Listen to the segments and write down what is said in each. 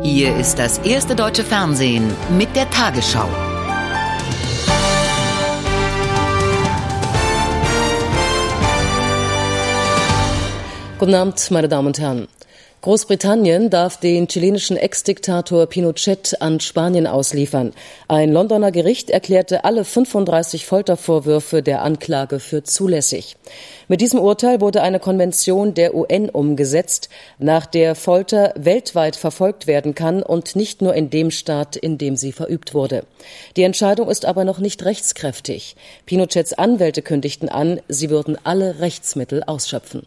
Hier ist das erste deutsche Fernsehen mit der Tagesschau. Guten Abend, meine Damen und Herren. Großbritannien darf den chilenischen Ex-Diktator Pinochet an Spanien ausliefern. Ein Londoner Gericht erklärte alle 35 Foltervorwürfe der Anklage für zulässig. Mit diesem Urteil wurde eine Konvention der UN umgesetzt, nach der Folter weltweit verfolgt werden kann und nicht nur in dem Staat, in dem sie verübt wurde. Die Entscheidung ist aber noch nicht rechtskräftig. Pinochets Anwälte kündigten an, sie würden alle Rechtsmittel ausschöpfen.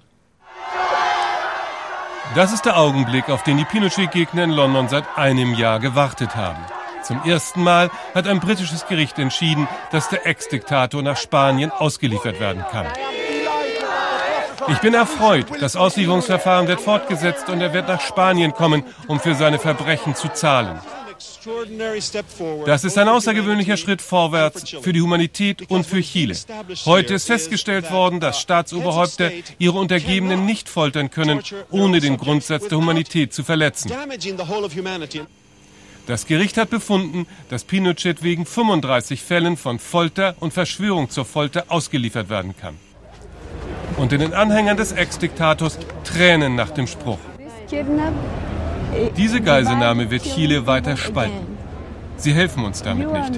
Das ist der Augenblick, auf den die Pinochet-Gegner in London seit einem Jahr gewartet haben. Zum ersten Mal hat ein britisches Gericht entschieden, dass der Ex-Diktator nach Spanien ausgeliefert werden kann. Ich bin erfreut, das Auslieferungsverfahren wird fortgesetzt und er wird nach Spanien kommen, um für seine Verbrechen zu zahlen. Das ist ein außergewöhnlicher Schritt vorwärts für die Humanität und für Chile. Heute ist festgestellt worden, dass Staatsoberhäupter ihre Untergebenen nicht foltern können, ohne den Grundsatz der Humanität zu verletzen. Das Gericht hat befunden, dass Pinochet wegen 35 Fällen von Folter und Verschwörung zur Folter ausgeliefert werden kann. Und in den Anhängern des Ex-Diktators Tränen nach dem Spruch. Diese Geiselnahme wird Chile weiter spalten. Sie helfen uns damit nicht.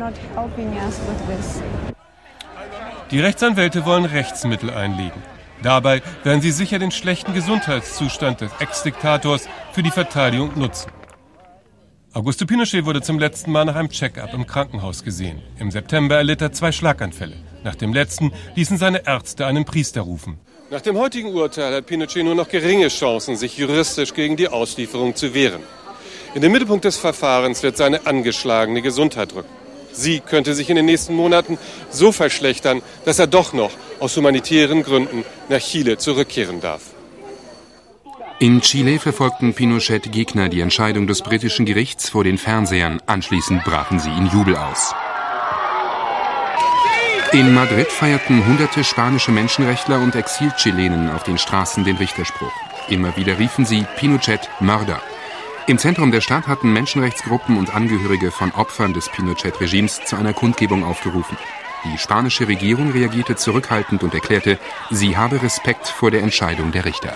Die Rechtsanwälte wollen Rechtsmittel einlegen. Dabei werden sie sicher den schlechten Gesundheitszustand des Ex-Diktators für die Verteidigung nutzen. Augusto Pinochet wurde zum letzten Mal nach einem Check-up im Krankenhaus gesehen. Im September erlitt er 2 Schlaganfälle. Nach dem letzten ließen seine Ärzte einen Priester rufen. Nach dem heutigen Urteil hat Pinochet nur noch geringe Chancen, sich juristisch gegen die Auslieferung zu wehren. In den Mittelpunkt des Verfahrens wird seine angeschlagene Gesundheit rücken. Sie könnte sich in den nächsten Monaten so verschlechtern, dass er doch noch aus humanitären Gründen nach Chile zurückkehren darf. In Chile verfolgten Pinochet-Gegner die Entscheidung des britischen Gerichts vor den Fernsehern. Anschließend brachen sie in Jubel aus. In Madrid feierten hunderte spanische Menschenrechtler und Exil-Chilenen auf den Straßen den Richterspruch. Immer wieder riefen sie Pinochet Mörder. Im Zentrum der Stadt hatten Menschenrechtsgruppen und Angehörige von Opfern des Pinochet-Regimes zu einer Kundgebung aufgerufen. Die spanische Regierung reagierte zurückhaltend und erklärte, sie habe Respekt vor der Entscheidung der Richter.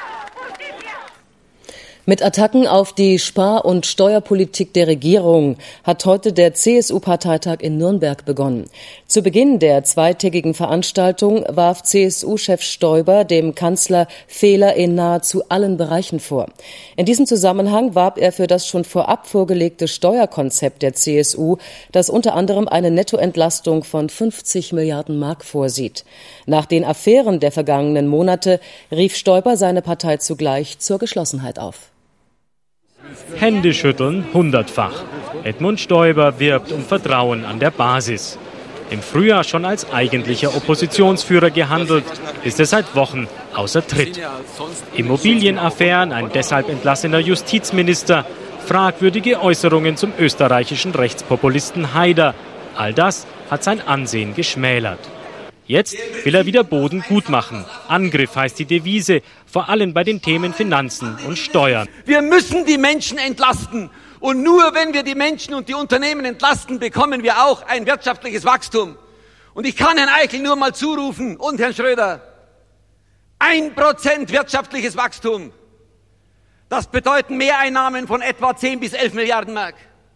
Mit Attacken auf die Spar- und Steuerpolitik der Regierung hat heute der CSU-Parteitag in Nürnberg begonnen. Zu Beginn der zweitägigen Veranstaltung warf CSU-Chef Stoiber dem Kanzler Fehler in nahezu allen Bereichen vor. In diesem Zusammenhang warb er für das schon vorab vorgelegte Steuerkonzept der CSU, das unter anderem eine Nettoentlastung von 50 Milliarden Mark vorsieht. Nach den Affären der vergangenen Monate rief Stoiber seine Partei zugleich zur Geschlossenheit auf. Händeschütteln 100-fach. Edmund Stoiber wirbt um Vertrauen an der Basis. Im Frühjahr schon als eigentlicher Oppositionsführer gehandelt, ist er seit Wochen außer Tritt. Immobilienaffären, ein deshalb entlassener Justizminister, fragwürdige Äußerungen zum österreichischen Rechtspopulisten Haider. All das hat sein Ansehen geschmälert. Jetzt will er wieder Boden gut machen. Angriff heißt die Devise, vor allem bei den Themen Finanzen und Steuern. Wir müssen die Menschen entlasten. Und nur wenn wir die Menschen und die Unternehmen entlasten, bekommen wir auch ein wirtschaftliches Wachstum. Und ich kann Herrn Eichel nur mal zurufen und Herrn Schröder, 1% wirtschaftliches Wachstum. Das bedeuten Mehreinnahmen von etwa 10 bis 11 Milliarden Mark.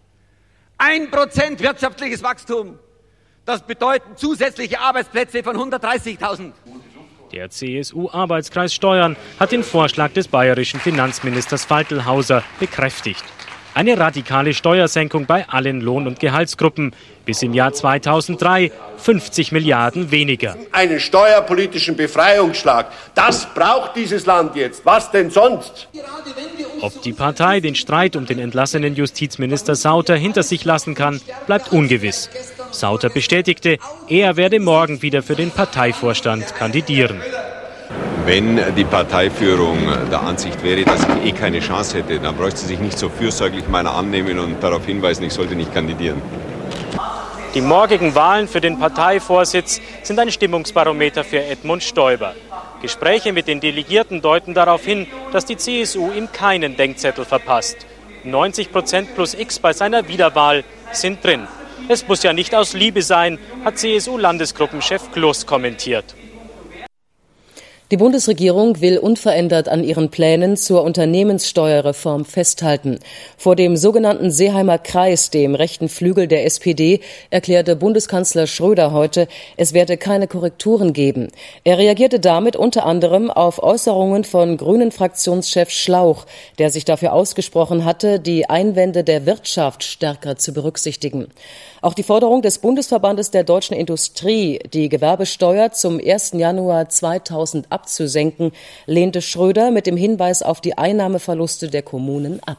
1% wirtschaftliches Wachstum. Das bedeuten zusätzliche Arbeitsplätze von 130.000. Der CSU-Arbeitskreis Steuern hat den Vorschlag des bayerischen Finanzministers Faltelhauser bekräftigt. Eine radikale Steuersenkung bei allen Lohn- und Gehaltsgruppen. Bis im Jahr 2003 50 Milliarden weniger. Einen steuerpolitischen Befreiungsschlag, das braucht dieses Land jetzt. Was denn sonst? Ob die Partei den Streit um den entlassenen Justizminister Sauter hinter sich lassen kann, bleibt ungewiss. Sauter bestätigte, er werde morgen wieder für den Parteivorstand kandidieren. Wenn die Parteiführung der Ansicht wäre, dass ich keine Chance hätte, dann bräuchte sie sich nicht so fürsorglich meiner annehmen und darauf hinweisen, ich sollte nicht kandidieren. Die morgigen Wahlen für den Parteivorsitz sind ein Stimmungsbarometer für Edmund Stoiber. Gespräche mit den Delegierten deuten darauf hin, dass die CSU ihm keinen Denkzettel verpasst. 90% plus X bei seiner Wiederwahl sind drin. Es muss ja nicht aus Liebe sein, hat CSU-Landesgruppenchef Gluss kommentiert. Die Bundesregierung will unverändert an ihren Plänen zur Unternehmenssteuerreform festhalten. Vor dem sogenannten Seeheimer Kreis, dem rechten Flügel der SPD, erklärte Bundeskanzler Schröder heute, es werde keine Korrekturen geben. Er reagierte damit unter anderem auf Äußerungen von Grünen-Fraktionschef Schlauch, der sich dafür ausgesprochen hatte, die Einwände der Wirtschaft stärker zu berücksichtigen. Auch die Forderung des Bundesverbandes der deutschen Industrie, die Gewerbesteuer zum 1. Januar 2000 abzusenken, lehnte Schröder mit dem Hinweis auf die Einnahmeverluste der Kommunen ab.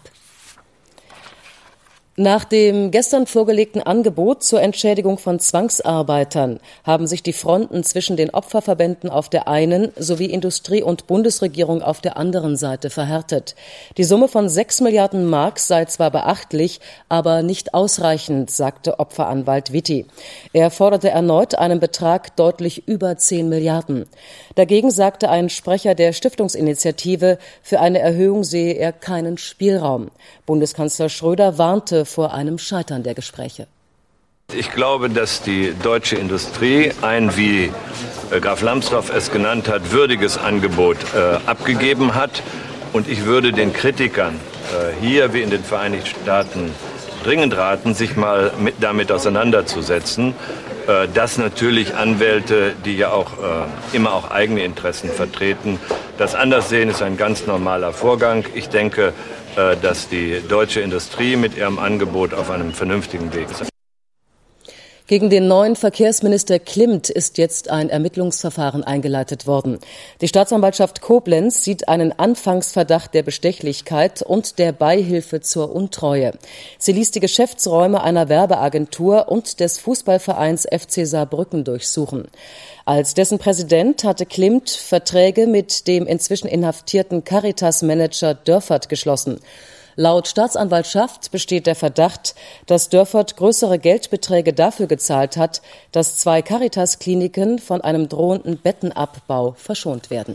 Nach dem gestern vorgelegten Angebot zur Entschädigung von Zwangsarbeitern haben sich die Fronten zwischen den Opferverbänden auf der einen sowie Industrie und Bundesregierung auf der anderen Seite verhärtet. Die Summe von 6 Milliarden Mark sei zwar beachtlich, aber nicht ausreichend, sagte Opferanwalt Witti. Er forderte erneut einen Betrag deutlich über 10 Milliarden. Dagegen sagte ein Sprecher der Stiftungsinitiative, für eine Erhöhung sehe er keinen Spielraum. Bundeskanzler Schröder warnte vor einem Scheitern der Gespräche. Ich glaube, dass die deutsche Industrie ein, wie Graf Lambsdorff es genannt hat, würdiges Angebot abgegeben hat. Und ich würde den Kritikern hier wie in den Vereinigten Staaten dringend raten, sich mal damit auseinanderzusetzen, dass natürlich Anwälte, die ja auch immer auch eigene Interessen vertreten, das anders sehen, ist ein ganz normaler Vorgang. Ich denke, dass die deutsche Industrie mit ihrem Angebot auf einem vernünftigen Weg ist. Gegen den neuen Verkehrsminister Klimt ist jetzt ein Ermittlungsverfahren eingeleitet worden. Die Staatsanwaltschaft Koblenz sieht einen Anfangsverdacht der Bestechlichkeit und der Beihilfe zur Untreue. Sie ließ die Geschäftsräume einer Werbeagentur und des Fußballvereins FC Saarbrücken durchsuchen. Als dessen Präsident hatte Klimt Verträge mit dem inzwischen inhaftierten Caritas-Manager Dörfert geschlossen. Laut Staatsanwaltschaft besteht der Verdacht, dass Dörfert größere Geldbeträge dafür gezahlt hat, dass 2 Caritas-Kliniken von einem drohenden Bettenabbau verschont werden.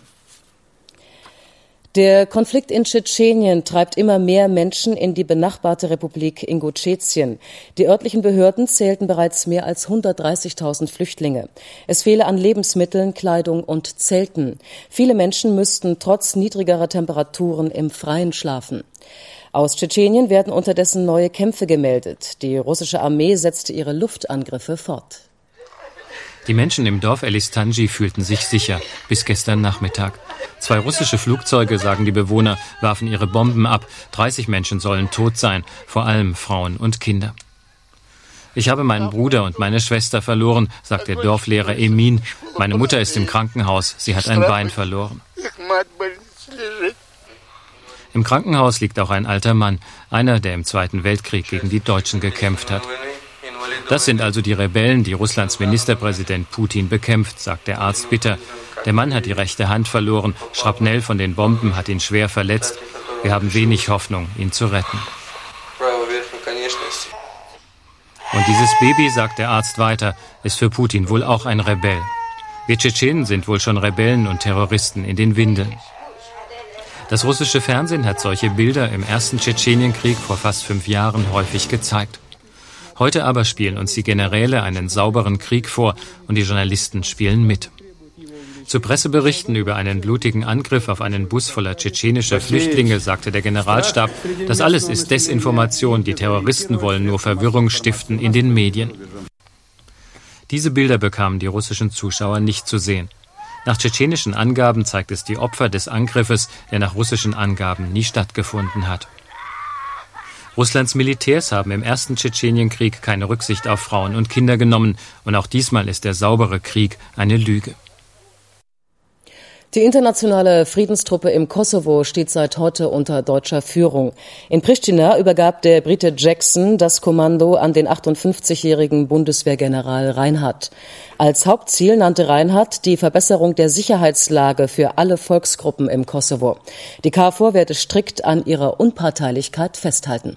Der Konflikt in Tschetschenien treibt immer mehr Menschen in die benachbarte Republik Ingushetien. Die örtlichen Behörden zählten bereits mehr als 130.000 Flüchtlinge. Es fehle an Lebensmitteln, Kleidung und Zelten. Viele Menschen müssten trotz niedrigerer Temperaturen im Freien schlafen. Aus Tschetschenien werden unterdessen neue Kämpfe gemeldet. Die russische Armee setzte ihre Luftangriffe fort. Die Menschen im Dorf Elistanji fühlten sich sicher, bis gestern Nachmittag. 2 russische Flugzeuge, sagen die Bewohner, warfen ihre Bomben ab. 30 Menschen sollen tot sein, vor allem Frauen und Kinder. Ich habe meinen Bruder und meine Schwester verloren, sagt der Dorflehrer Emin. Meine Mutter ist im Krankenhaus, sie hat ein Bein verloren. Im Krankenhaus liegt auch ein alter Mann, einer, der im Zweiten Weltkrieg gegen die Deutschen gekämpft hat. Das sind also die Rebellen, die Russlands Ministerpräsident Putin bekämpft, sagt der Arzt bitter. Der Mann hat die rechte Hand verloren, Schrapnell von den Bomben hat ihn schwer verletzt. Wir haben wenig Hoffnung, ihn zu retten. Und dieses Baby, sagt der Arzt weiter, ist für Putin wohl auch ein Rebell. Wir Tschetschenen sind wohl schon Rebellen und Terroristen in den Windeln. Das russische Fernsehen hat solche Bilder im ersten Tschetschenienkrieg vor fast 5 Jahren häufig gezeigt. Heute aber spielen uns die Generäle einen sauberen Krieg vor und die Journalisten spielen mit. Zu Presseberichten über einen blutigen Angriff auf einen Bus voller tschetschenischer Flüchtlinge sagte der Generalstab, das alles ist Desinformation, die Terroristen wollen nur Verwirrung stiften in den Medien. Diese Bilder bekamen die russischen Zuschauer nicht zu sehen. Nach tschetschenischen Angaben zeigt es die Opfer des Angriffes, der nach russischen Angaben nie stattgefunden hat. Russlands Militärs haben im ersten Tschetschenienkrieg keine Rücksicht auf Frauen und Kinder genommen. Und auch diesmal ist der saubere Krieg eine Lüge. Die internationale Friedenstruppe im Kosovo steht seit heute unter deutscher Führung. In Pristina übergab der Brite Jackson das Kommando an den 58-jährigen Bundeswehrgeneral Reinhardt. Als Hauptziel nannte Reinhardt die Verbesserung der Sicherheitslage für alle Volksgruppen im Kosovo. Die KFOR werde strikt an ihrer Unparteilichkeit festhalten.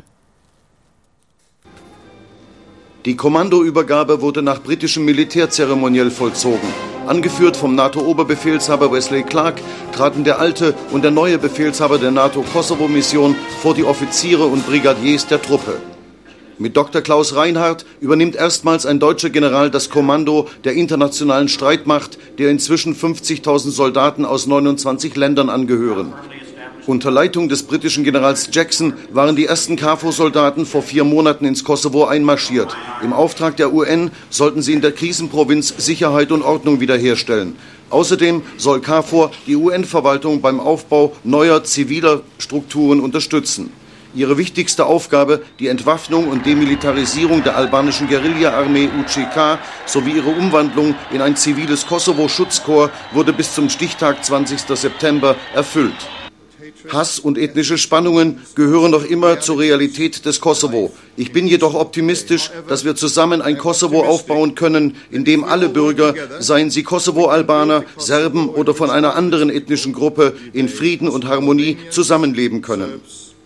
Die Kommandoübergabe wurde nach britischem Militärceremoniell vollzogen. Angeführt vom NATO-Oberbefehlshaber Wesley Clark traten der alte und der neue Befehlshaber der NATO-Kosovo-Mission vor die Offiziere und Brigadiers der Truppe. Mit Dr. Klaus Reinhardt übernimmt erstmals ein deutscher General das Kommando der internationalen Streitmacht, der inzwischen 50.000 Soldaten aus 29 Ländern angehören. Unter Leitung des britischen Generals Jackson waren die ersten KFOR-Soldaten vor 4 Monaten ins Kosovo einmarschiert. Im Auftrag der UN sollten sie in der Krisenprovinz Sicherheit und Ordnung wiederherstellen. Außerdem soll KFOR die UN-Verwaltung beim Aufbau neuer ziviler Strukturen unterstützen. Ihre wichtigste Aufgabe, die Entwaffnung und Demilitarisierung der albanischen Guerilla-Armee UÇK sowie ihre Umwandlung in ein ziviles Kosovo-Schutzkorps, wurde bis zum Stichtag 20. September erfüllt. Hass und ethnische Spannungen gehören noch immer zur Realität des Kosovo. Ich bin jedoch optimistisch, dass wir zusammen ein Kosovo aufbauen können, in dem alle Bürger, seien sie Kosovo-Albaner, Serben oder von einer anderen ethnischen Gruppe, in Frieden und Harmonie zusammenleben können.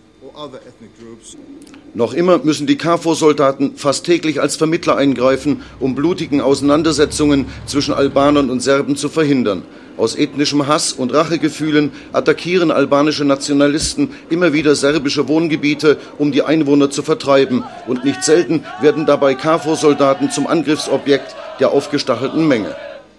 Noch immer müssen die KFOR-Soldaten fast täglich als Vermittler eingreifen, um blutigen Auseinandersetzungen zwischen Albanern und Serben zu verhindern. Aus ethnischem Hass und Rachegefühlen attackieren albanische Nationalisten immer wieder serbische Wohngebiete, um die Einwohner zu vertreiben. Und nicht selten werden dabei KFOR-Soldaten zum Angriffsobjekt der aufgestachelten Menge.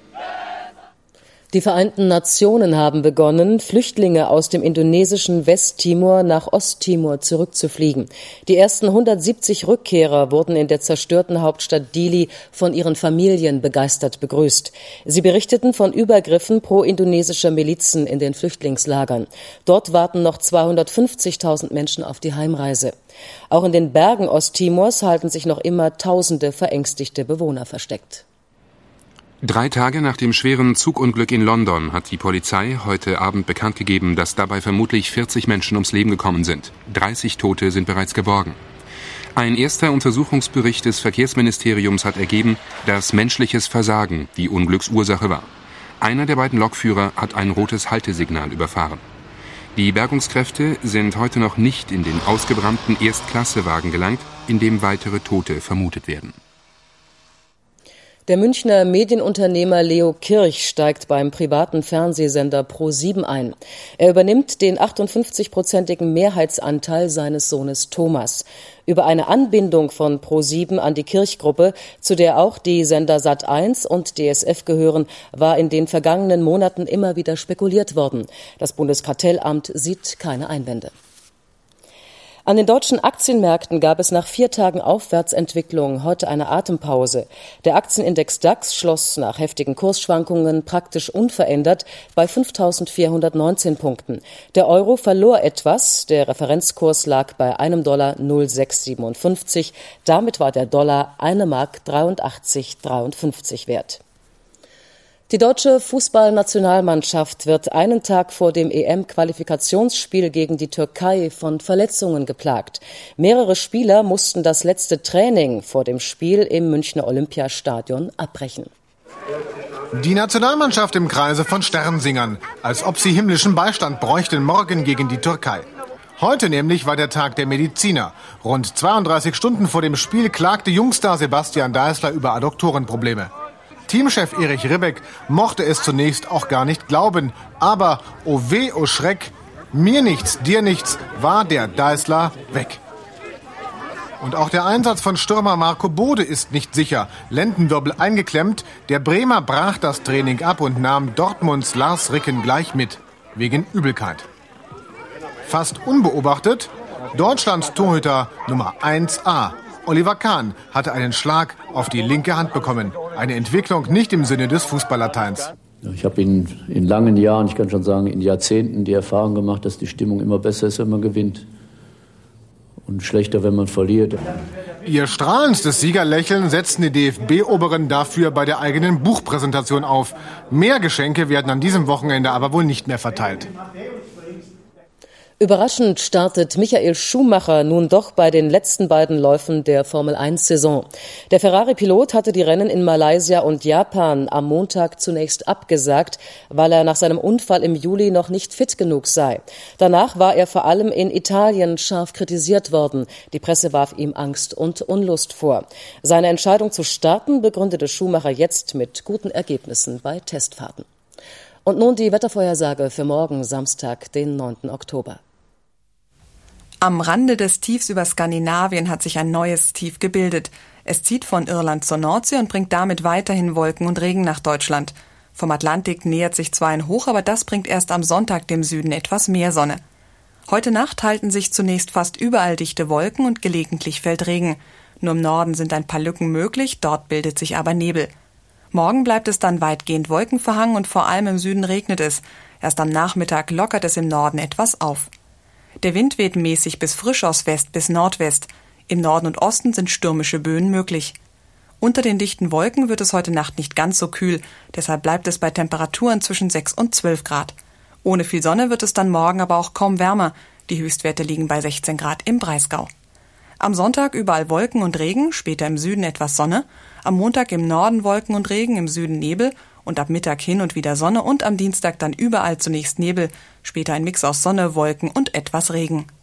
Die Vereinten Nationen haben begonnen, Flüchtlinge aus dem indonesischen Westtimor nach Osttimor zurückzufliegen. Die ersten 170 Rückkehrer wurden in der zerstörten Hauptstadt Dili von ihren Familien begeistert begrüßt. Sie berichteten von Übergriffen pro-indonesischer Milizen in den Flüchtlingslagern. Dort warten noch 250.000 Menschen auf die Heimreise. Auch in den Bergen Osttimors halten sich noch immer Tausende verängstigte Bewohner versteckt. 3 Tage nach dem schweren Zugunglück in London hat die Polizei heute Abend bekannt gegeben, dass dabei vermutlich 40 Menschen ums Leben gekommen sind. 30 Tote sind bereits geborgen. Ein erster Untersuchungsbericht des Verkehrsministeriums hat ergeben, dass menschliches Versagen die Unglücksursache war. Einer der beiden Lokführer hat ein rotes Haltesignal überfahren. Die Bergungskräfte sind heute noch nicht in den ausgebrannten Erstklassewagen gelangt, in dem weitere Tote vermutet werden. Der Münchner Medienunternehmer Leo Kirch steigt beim privaten Fernsehsender Pro7 ein. Er übernimmt den 58-prozentigen Mehrheitsanteil seines Sohnes Thomas. Über eine Anbindung von Pro7 an die Kirch-Gruppe, zu der auch die Sender Sat1 und DSF gehören, war in den vergangenen Monaten immer wieder spekuliert worden. Das Bundeskartellamt sieht keine Einwände. An den deutschen Aktienmärkten gab es nach 4 Tagen Aufwärtsentwicklung heute eine Atempause. Der Aktienindex DAX schloss nach heftigen Kursschwankungen praktisch unverändert bei 5.419 Punkten. Der Euro verlor etwas, der Referenzkurs lag bei einem Dollar 0,657. Damit war der Dollar 1 Mark 83,53 wert. Die deutsche Fußballnationalmannschaft wird einen Tag vor dem EM-Qualifikationsspiel gegen die Türkei von Verletzungen geplagt. Mehrere Spieler mussten das letzte Training vor dem Spiel im Münchner Olympiastadion abbrechen. Die Nationalmannschaft im Kreise von Sternsingern, als ob sie himmlischen Beistand bräuchten morgen gegen die Türkei. Heute nämlich war der Tag der Mediziner. Rund 32 Stunden vor dem Spiel klagte Jungstar Sebastian Daisler über Adduktorenprobleme. Teamchef Erich Ribbeck mochte es zunächst auch gar nicht glauben. Aber, oh weh, oh Schreck, mir nichts, dir nichts, war der Daisler weg. Und auch der Einsatz von Stürmer Marco Bode ist nicht sicher. Lendenwirbel eingeklemmt, der Bremer brach das Training ab und nahm Dortmunds Lars Ricken gleich mit, wegen Übelkeit. Fast unbeobachtet, Deutschlands Torhüter Nummer 1a. Oliver Kahn hatte einen Schlag auf die linke Hand bekommen. Eine Entwicklung nicht im Sinne des Fußballlateins. Ich habe in langen Jahren, ich kann schon sagen in Jahrzehnten, die Erfahrung gemacht, dass die Stimmung immer besser ist, wenn man gewinnt. Und schlechter, wenn man verliert. Ihr strahlendstes Siegerlächeln setzten die DFB-Oberen dafür bei der eigenen Buchpräsentation auf. Mehr Geschenke werden an diesem Wochenende aber wohl nicht mehr verteilt. Überraschend startet Michael Schumacher nun doch bei den letzten beiden Läufen der Formel-1-Saison. Der Ferrari-Pilot hatte die Rennen in Malaysia und Japan am Montag zunächst abgesagt, weil er nach seinem Unfall im Juli noch nicht fit genug sei. Danach war er vor allem in Italien scharf kritisiert worden. Die Presse warf ihm Angst und Unlust vor. Seine Entscheidung zu starten begründete Schumacher jetzt mit guten Ergebnissen bei Testfahrten. Und nun die Wettervorhersage für morgen, Samstag, den 9. Oktober. Am Rande des Tiefs über Skandinavien hat sich ein neues Tief gebildet. Es zieht von Irland zur Nordsee und bringt damit weiterhin Wolken und Regen nach Deutschland. Vom Atlantik nähert sich zwar ein Hoch, aber das bringt erst am Sonntag dem Süden etwas mehr Sonne. Heute Nacht halten sich zunächst fast überall dichte Wolken und gelegentlich fällt Regen. Nur im Norden sind ein paar Lücken möglich, dort bildet sich aber Nebel. Morgen bleibt es dann weitgehend wolkenverhangen und vor allem im Süden regnet es. Erst am Nachmittag lockert es im Norden etwas auf. Der Wind weht mäßig bis frisch aus West bis Nordwest. Im Norden und Osten sind stürmische Böen möglich. Unter den dichten Wolken wird es heute Nacht nicht ganz so kühl, deshalb bleibt es bei Temperaturen zwischen 6 und 12 Grad. Ohne viel Sonne wird es dann morgen aber auch kaum wärmer. Die Höchstwerte liegen bei 16 Grad im Breisgau. Am Sonntag überall Wolken und Regen, später im Süden etwas Sonne. Am Montag im Norden Wolken und Regen, im Süden Nebel und ab Mittag hin und wieder Sonne und am Dienstag dann überall zunächst Nebel, später ein Mix aus Sonne, Wolken und etwas Regen.